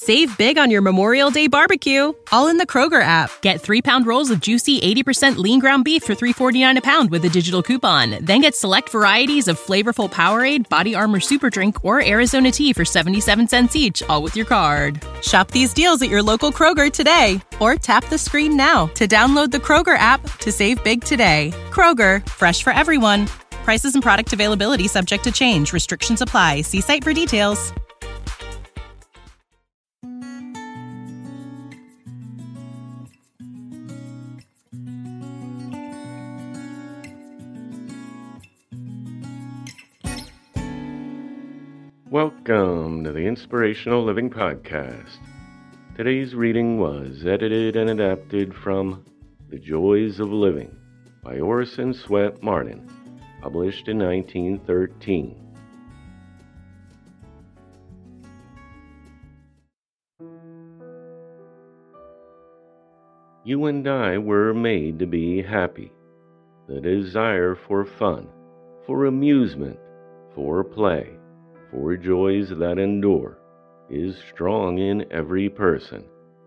Save big on your Memorial Day barbecue, all in the Kroger app. Get 3-pound rolls of juicy 80% lean ground beef for $3.49 a pound with a digital coupon. Then get select varieties of flavorful Powerade, Body Armor Super Drink, or Arizona tea for 77 cents each, all with your card. Shop these deals at your local Kroger today, or tap the screen now to download the Kroger app to save big today. Kroger, fresh for everyone. Prices and product availability subject to change. Restrictions apply. See site for details. Welcome to the Inspirational Living Podcast. Today's reading was edited and adapted from The Joys of Living by Orison Swett Marden, published in 1913. You and I were made to be happy. The desire for fun, for amusement, for play, for joys that endure, is strong in every person.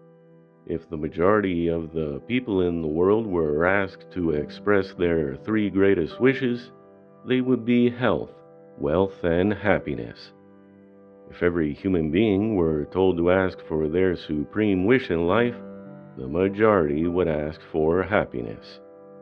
If the majority of the people in the world were asked to express their 3 greatest wishes, they would be health, wealth, and happiness. If every human being were told to ask for their supreme wish in life, the majority would ask for happiness.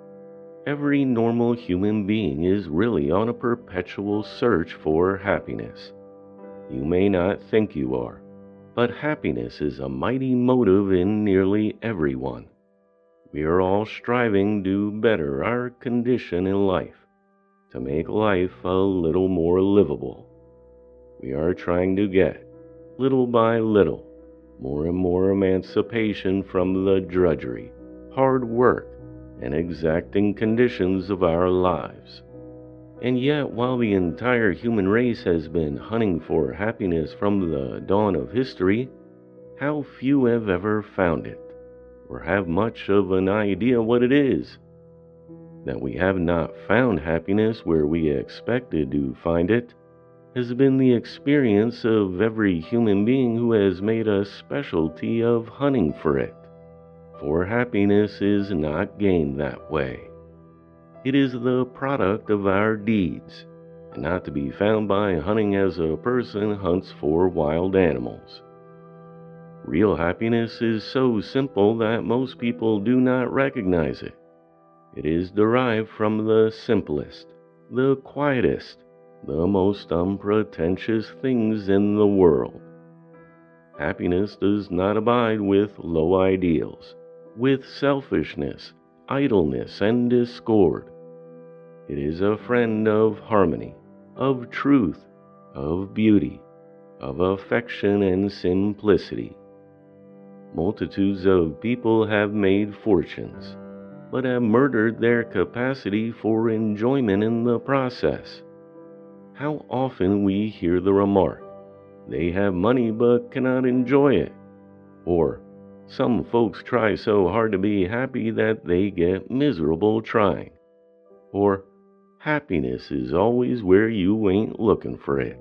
Every normal human being is really on a perpetual search for happiness. You may not think you are, but happiness is a mighty motive in nearly everyone. We are all striving to better our condition in life, to make life a little more livable. We are trying to get, little by little, more and more emancipation from the drudgery, hard work, and exacting conditions of our lives. And yet, while the entire human race has been hunting for happiness from the dawn of history, how few have ever found it, or have much of an idea what it is. That we have not found happiness where we expected to find it has been the experience of every human being who has made a specialty of hunting for it. For happiness is not gained that way. It is the product of our deeds, and not to be found by hunting as a person hunts for wild animals. Real happiness is so simple that most people do not recognize it. It is derived from the simplest, the quietest, the most unpretentious things in the world. Happiness does not abide with low ideals, with selfishness, idleness, and discord. It is a friend of harmony, of truth, of beauty, of affection and simplicity. Multitudes of people have made fortunes, but have murdered their capacity for enjoyment in the process. How often we hear the remark, "They have money but cannot enjoy it," or "Some folks try so hard to be happy that they get miserable trying," or "Happiness is always where you ain't looking for it."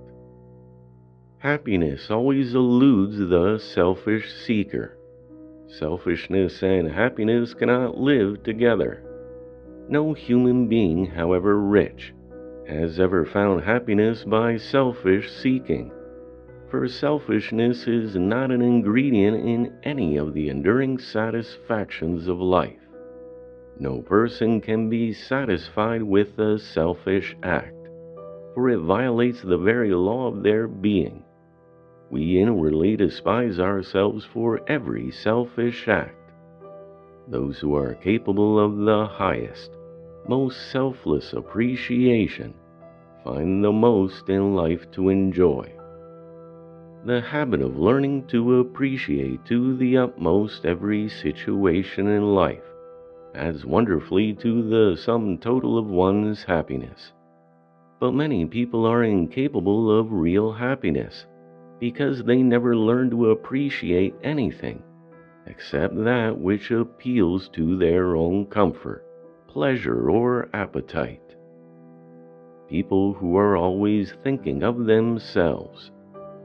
Happiness always eludes the selfish seeker. Selfishness and happiness cannot live together. No human being, however rich, has ever found happiness by selfish seeking. For selfishness is not an ingredient in any of the enduring satisfactions of life. No person can be satisfied with a selfish act, for it violates the very law of their being. We inwardly despise ourselves for every selfish act. Those who are capable of the highest, most selfless appreciation find the most in life to enjoy. The habit of learning to appreciate to the utmost every situation in life adds wonderfully to the sum total of one's happiness. But many people are incapable of real happiness because they never learn to appreciate anything except that which appeals to their own comfort, pleasure, or appetite. People who are always thinking of themselves,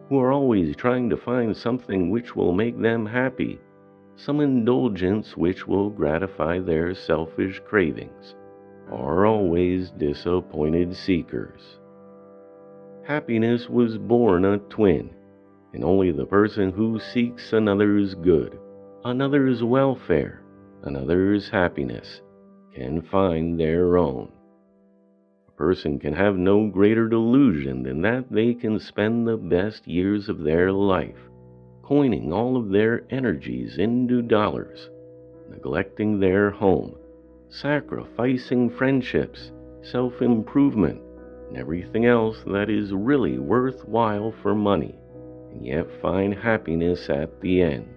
who are always trying to find something which will make them happy, some indulgence which will gratify their selfish cravings, are always disappointed seekers. Happiness was born a twin, and only the person who seeks another's good, another's welfare, another's happiness, can find their own. A person can have no greater delusion than that they can spend the best years of their life coining all of their energies into dollars, neglecting their home, sacrificing friendships, self-improvement, and everything else that is really worthwhile for money, and yet find happiness at the end.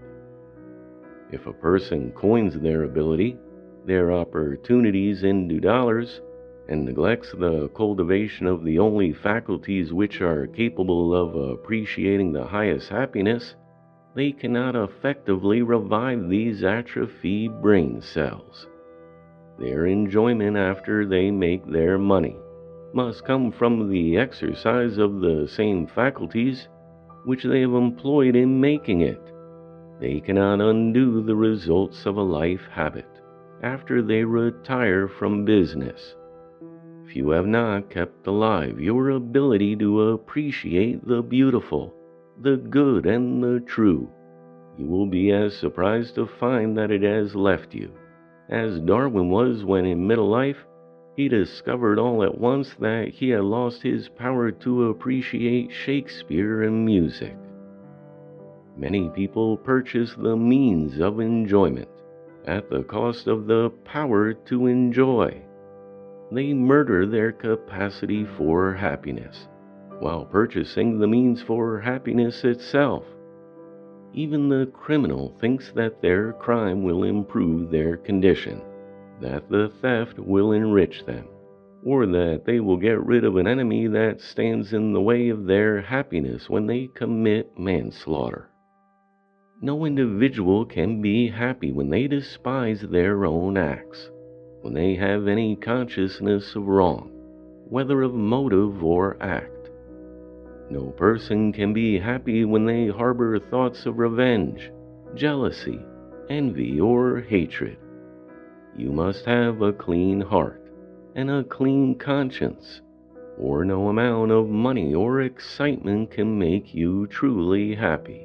If a person coins their ability, their opportunities into dollars, and neglects the cultivation of the only faculties which are capable of appreciating the highest happiness, they cannot effectively revive these atrophied brain cells. Their enjoyment after they make their money must come from the exercise of the same faculties which they have employed in making it. They cannot undo the results of a life habit after they retire from business. If you have not kept alive your ability to appreciate the beautiful, the good, and the true, you will be as surprised to find that it has left you, as Darwin was when in middle life he discovered all at once that he had lost his power to appreciate Shakespeare and music. Many people purchase the means of enjoyment at the cost of the power to enjoy. They murder their capacity for happiness while purchasing the means for happiness itself. Even the criminal thinks that their crime will improve their condition, that the theft will enrich them, or that they will get rid of an enemy that stands in the way of their happiness when they commit manslaughter. No individual can be happy when they despise their own acts, when they have any consciousness of wrong, whether of motive or act. No person can be happy when they harbor thoughts of revenge, jealousy, envy, or hatred. You must have a clean heart and a clean conscience, or no amount of money or excitement can make you truly happy.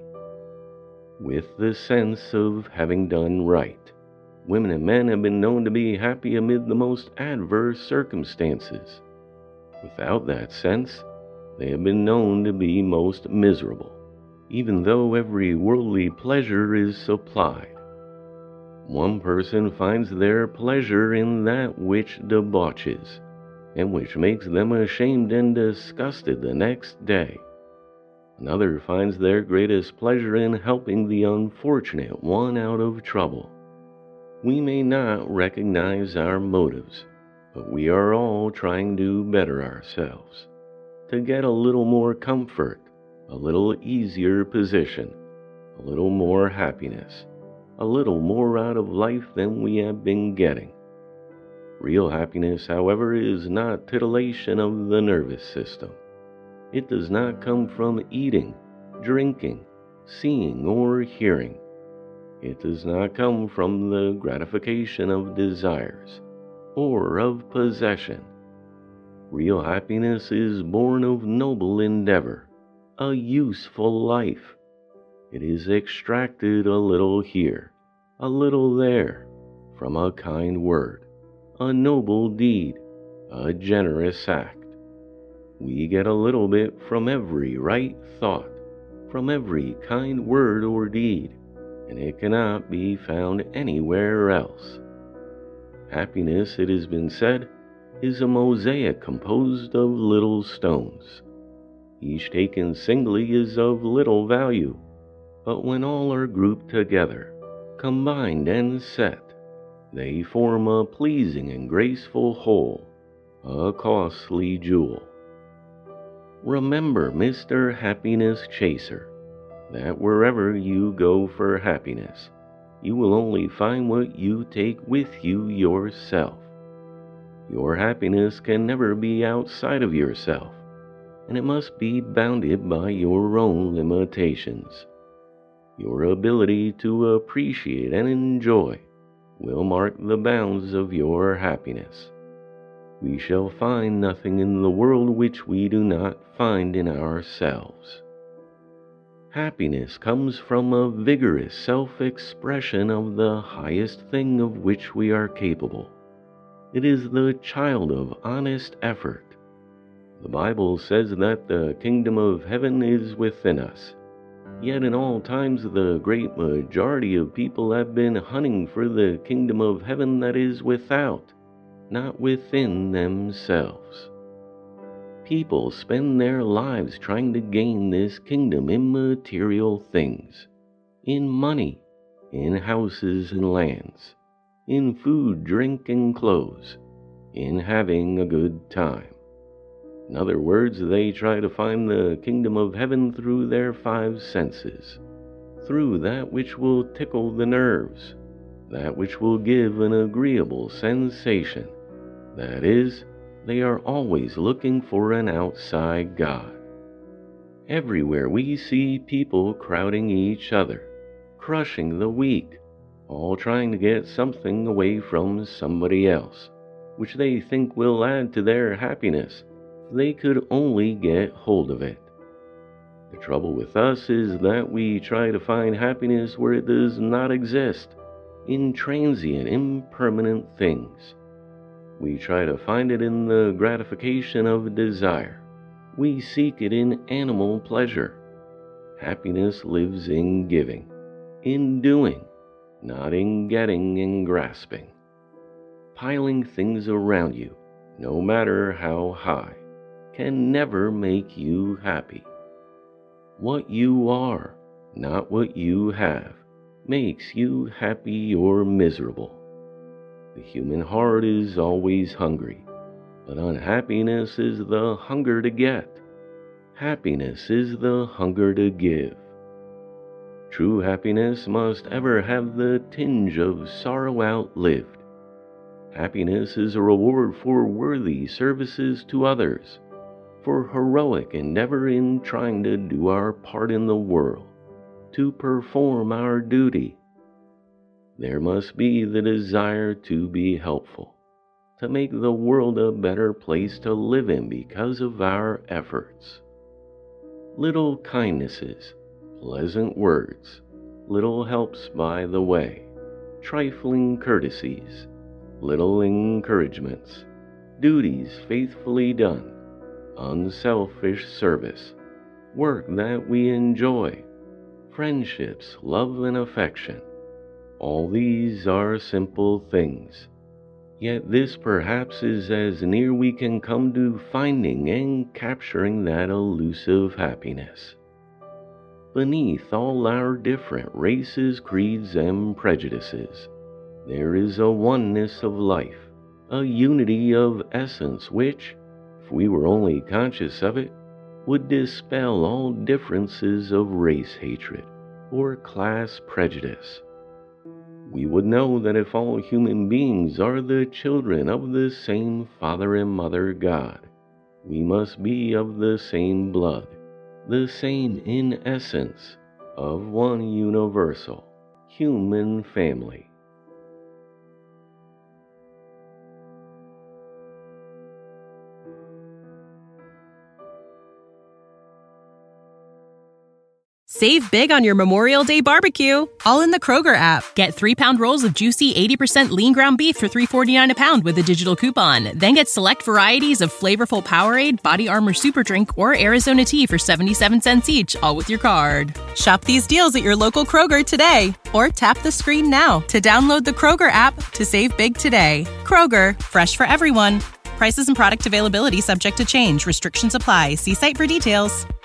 With the sense of having done right, women and men have been known to be happy amid the most adverse circumstances. Without that sense, they have been known to be most miserable, even though every worldly pleasure is supplied. One person finds their pleasure in that which debauches, and which makes them ashamed and disgusted the next day. Another finds their greatest pleasure in helping the unfortunate one out of trouble. We may not recognize our motives, but we are all trying to better ourselves, to get a little more comfort, a little easier position, a little more happiness, a little more out of life than we have been getting. Real happiness, however, is not titillation of the nervous system. It does not come from eating, drinking, seeing, or hearing. It does not come from the gratification of desires or of possession. Real happiness is born of noble endeavor, a useful life. It is extracted a little here, a little there, from a kind word, a noble deed, a generous act. We get a little bit from every right thought, from every kind word or deed, and it cannot be found anywhere else. Happiness, it has been said, is a mosaic composed of little stones. Each taken singly is of little value, but when all are grouped together, combined and set, they form a pleasing and graceful whole, a costly jewel. Remember, Mr. Happiness Chaser, that wherever you go for happiness, you will only find what you take with you yourself. Your happiness can never be outside of yourself. and it must be bounded by your own limitations. Your ability to appreciate and enjoy will mark the bounds of your happiness. We shall find nothing in the world which we do not find in ourselves. Happiness comes from a vigorous self-expression of the highest thing of which we are capable. It is the child of honest effort. The Bible says that the kingdom of heaven is within us. Yet in all times the great majority of people have been hunting for the kingdom of heaven that is without, not within themselves. People spend their lives trying to gain this kingdom in material things, in money, in houses and lands, in food, drink, and clothes, in having a good time. In other words, they try to find the kingdom of heaven through their five senses, through that which will tickle the nerves, that which will give an agreeable sensation. That is, they are always looking for an outside God. Everywhere we see people crowding each other, crushing the weak, all trying to get something away from somebody else, which they think will add to their happiness if they could only get hold of it. The trouble with us is that we try to find happiness where it does not exist, in transient, impermanent things. We try to find it in the gratification of desire. We seek it in animal pleasure. Happiness lives in giving, in doing, not in getting and grasping. Piling things around you, no matter how high, can never make you happy. What you are, not what you have, makes you happy or miserable. The human heart is always hungry, but unhappiness is the hunger to get. Happiness is the hunger to give. True happiness must ever have the tinge of sorrow outlived. Happiness is a reward for worthy services to others, for heroic endeavor in trying to do our part in the world, to perform our duty. There must be the desire to be helpful, to make the world a better place to live in because of our efforts. Little kindnesses, pleasant words, little helps by the way, trifling courtesies, little encouragements, duties faithfully done, unselfish service, work that we enjoy, friendships, love, and affection. All these are simple things, yet this perhaps is as near we can come to finding and capturing that elusive happiness. Beneath all our different races, creeds, and prejudices, there is a oneness of life, a unity of essence which, if we were only conscious of it, would dispel all differences of race hatred or class prejudice. We would know that if all human beings are the children of the same Father and Mother God, we must be of the same blood, the same in essence, of one universal, human family. Save big on your Memorial Day barbecue, all in the Kroger app. Get 3-pound rolls of juicy 80% lean ground beef for $3.49 a pound with a digital coupon. Then get select varieties of flavorful Powerade, Body Armor Super Drink, or Arizona tea for 77 cents each, all with your card. Shop these deals at your local Kroger today, or tap the screen now to download the Kroger app to save big today. Kroger, fresh for everyone. Prices and product availability subject to change. Restrictions apply. See site for details.